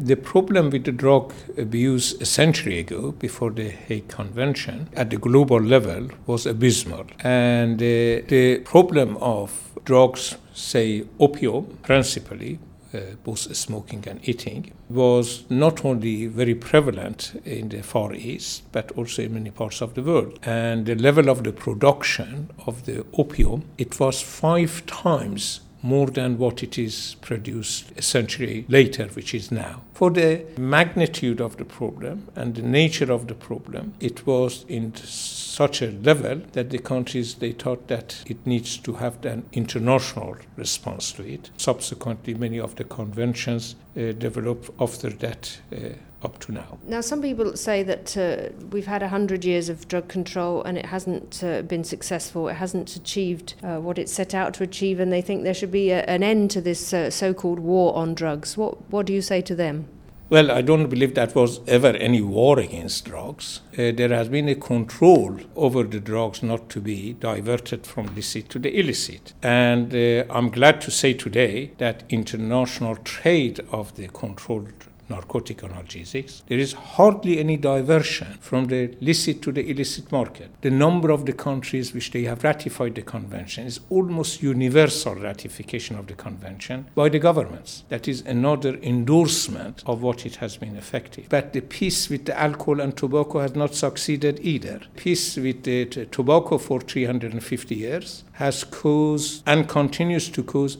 The problem with the drug abuse a century ago, before the Hague Convention, at the global level was abysmal. And the problem of drugs, say opium, principally, both smoking and eating, was not only very prevalent in the Far East, but also in many parts of the world. And the level of the production of the opium, it was 5 times more than what it is produced a century later, which is now. For the magnitude of the problem and the nature of the problem, it was in such a level that the countries, they thought that it needs to have an international response to it. Subsequently, many of the conventions developed after that up to now. Now, some people say that we've had 100 years of drug control and it hasn't been successful. It hasn't achieved what it set out to achieve, and they think there should be an end to this so-called war on drugs. What do you say to them? Well, I don't believe that was ever any war against drugs. There has been a control over the drugs not to be diverted from licit to the illicit. And I'm glad to say today that international trade of the controlled narcotic analgesics, there is hardly any diversion from the licit to the illicit market. The number of the countries which they have ratified the convention is almost universal ratification of the convention by the governments. That is another endorsement of what it has been effective. But the peace with the alcohol and tobacco has not succeeded either. Peace with the tobacco for 350 years has caused and continues to cause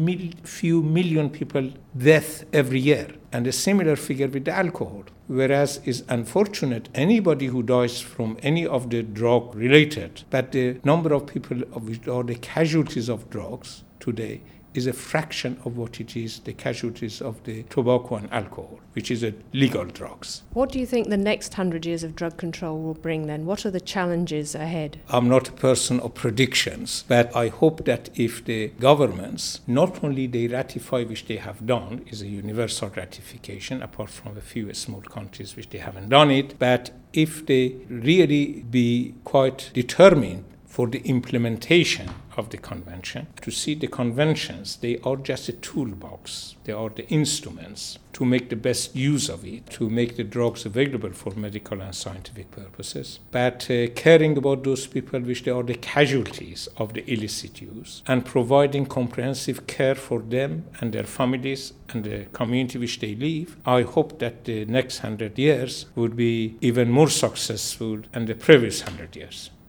few million people death every year. And a similar figure with the alcohol. Whereas it's unfortunate anybody who dies from any of the drug related, but the number of people which are the casualties of drugs today is a fraction of what it is the casualties of the tobacco and alcohol, which is legal drugs. What do you think the next 100 years of drug control will bring then? What are the challenges ahead? I'm not a person of predictions, but I hope that if the governments, not only they ratify, which they have done, is a universal ratification, apart from a few small countries which they haven't done it, but if they really be quite determined for the implementation of the convention, to see the conventions, they are just a toolbox. They are the instruments to make the best use of it, to make the drugs available for medical and scientific purposes. But caring about those people which they are the casualties of the illicit use and providing comprehensive care for them and their families and the community which they live, I hope that the next 100 years would be even more successful than the previous 100 years.